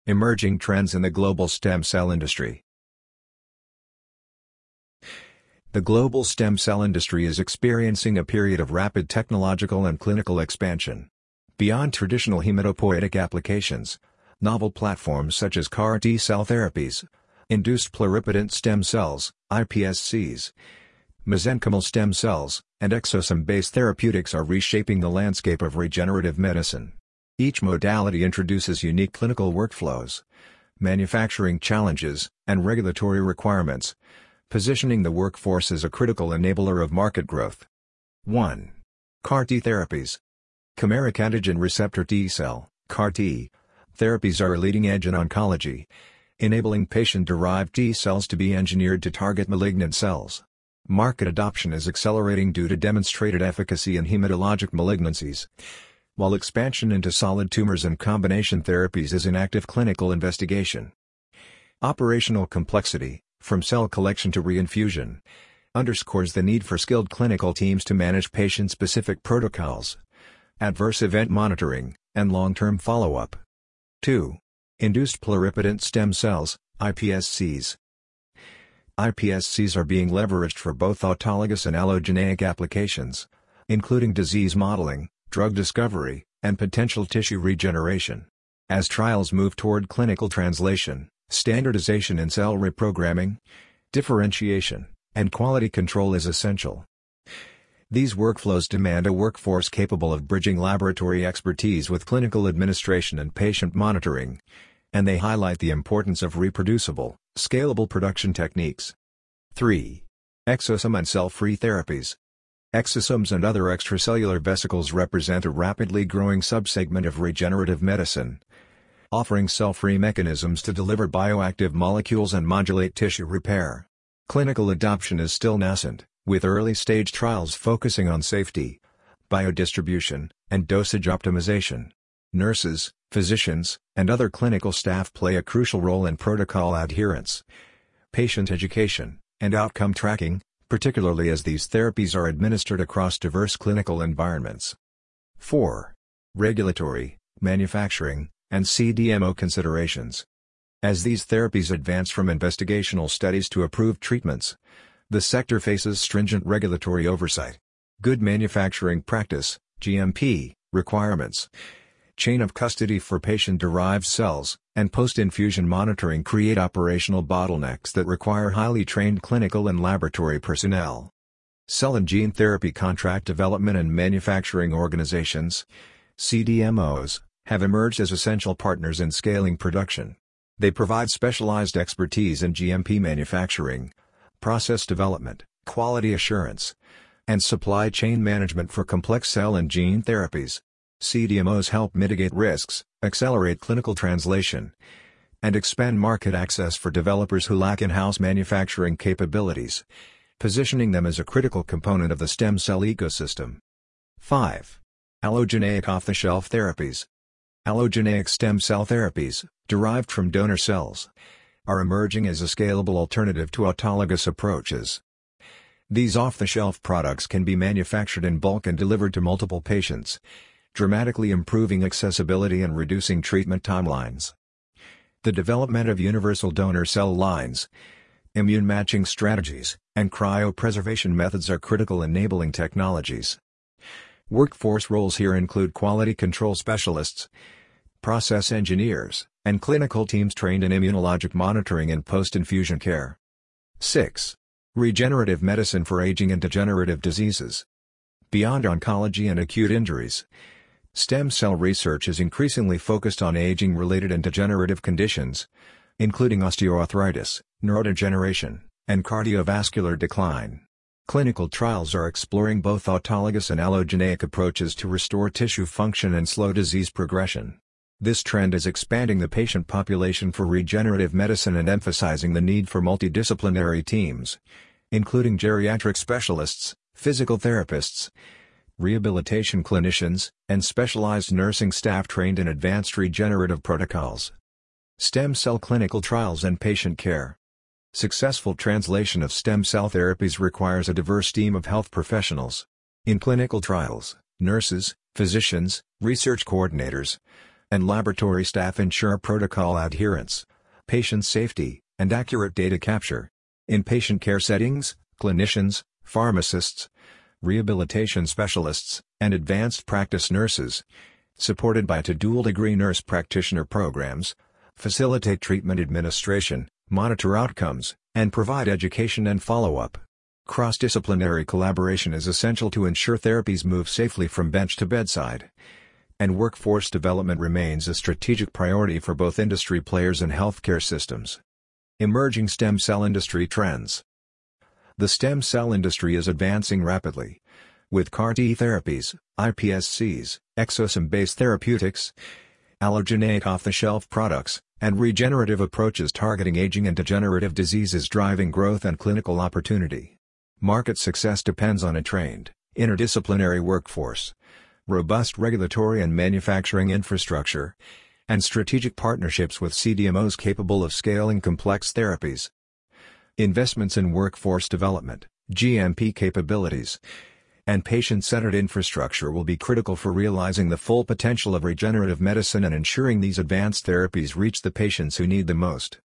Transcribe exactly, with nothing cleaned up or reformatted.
Emerging trends in the global stem cell industry. The global stem cell industry is experiencing a period of rapid technological and clinical expansion. Beyond traditional hematopoietic applications, novel platforms such as C A R T-cell therapies, induced pluripotent stem cells, I P S Cs, mesenchymal stem cells, and exosome-based therapeutics are reshaping the landscape of regenerative medicine. Each modality introduces unique clinical workflows, manufacturing challenges, and regulatory requirements, positioning the workforce as a critical enabler of market growth. one. C A R T therapies. Chimeric antigen receptor T-cell, C A R T, therapies are a leading edge in oncology, enabling patient-derived T cells to be engineered to target malignant cells. Market adoption is accelerating due to demonstrated efficacy in hematologic malignancies, while expansion into solid tumors and combination therapies is in active clinical investigation. Operational complexity, from cell collection to reinfusion, underscores the need for skilled clinical teams to manage patient-specific protocols, adverse event monitoring, and long-term follow-up. two. Induced pluripotent stem cells, I P S Cs. I P S Cs are being leveraged for both autologous and allogeneic applications, including disease modeling, drug discovery, and potential tissue regeneration. As trials move toward clinical translation, standardization in cell reprogramming, differentiation, and quality control is essential. These workflows demand a workforce capable of bridging laboratory expertise with clinical administration and patient monitoring, and they highlight the importance of reproducible, scalable production techniques. three. Exosome and cell-free therapies. Exosomes and other extracellular vesicles represent a rapidly growing subsegment of regenerative medicine, offering cell-free mechanisms to deliver bioactive molecules and modulate tissue repair. Clinical adoption is still nascent, with early-stage trials focusing on safety, biodistribution, and dosage optimization. Nurses, physicians, and other clinical staff play a crucial role in protocol adherence, patient education, and outcome tracking, particularly as these therapies are administered across diverse clinical environments. four. Regulatory, manufacturing, and C D M O considerations. As these therapies advance from investigational studies to approved treatments, the sector faces stringent regulatory oversight. Good manufacturing practice, G M P, requirements, chain of custody for patient-derived cells, and post-infusion monitoring create operational bottlenecks that require highly trained clinical and laboratory personnel. Cell and gene therapy contract development and manufacturing organizations, C D M Os, have emerged as essential partners in scaling production. They provide specialized expertise in G M P manufacturing, process development, quality assurance, and supply chain management for complex cell and gene therapies. C D M Os help mitigate risks, accelerate clinical translation, and expand market access for developers who lack in-house manufacturing capabilities, positioning them as a critical component of the stem cell ecosystem. five. Allogeneic off-the-shelf therapies. Allogeneic stem cell therapies, derived from donor cells, are emerging as a scalable alternative to autologous approaches. These off-the-shelf products can be manufactured in bulk and delivered to multiple patients, dramatically improving accessibility and reducing treatment timelines. The development of universal donor cell lines, immune matching strategies, and cryopreservation methods are critical enabling technologies. Workforce roles here include quality control specialists, process engineers, and clinical teams trained in immunologic monitoring and post-infusion care. six. Regenerative medicine for aging and degenerative diseases. Beyond oncology and acute injuries, stem cell research is increasingly focused on aging-related and degenerative conditions, including osteoarthritis, neurodegeneration, and cardiovascular decline. Clinical trials are exploring both autologous and allogeneic approaches to restore tissue function and slow disease progression. This trend is expanding the patient population for regenerative medicine and emphasizing the need for multidisciplinary teams, including geriatric specialists, physical therapists, rehabilitation clinicians, and specialized nursing staff trained in advanced regenerative protocols. Stem cell clinical trials and patient care. Successful translation of stem cell therapies requires a diverse team of health professionals. In clinical trials, nurses, physicians, research coordinators, and laboratory staff ensure protocol adherence, patient safety, and accurate data capture. In patient care settings, clinicians, pharmacists, rehabilitation specialists, and advanced practice nurses, supported by two dual-degree nurse practitioner programs, facilitate treatment administration, monitor outcomes, and provide education and follow-up. Cross-disciplinary collaboration is essential to ensure therapies move safely from bench to bedside. And workforce development remains a strategic priority for both industry players and healthcare systems. Emerging stem cell industry trends. The stem cell industry is advancing rapidly. With C A R T therapies, I P S Cs, exosome-based therapeutics, allogeneic off-the-shelf products, and regenerative approaches targeting aging and degenerative diseases driving growth and clinical opportunity. Market success depends on a trained, interdisciplinary workforce, robust regulatory and manufacturing infrastructure, and strategic partnerships with C D M Os capable of scaling complex therapies. Investments in workforce development, G M P capabilities, and patient-centered infrastructure will be critical for realizing the full potential of regenerative medicine and ensuring these advanced therapies reach the patients who need them most.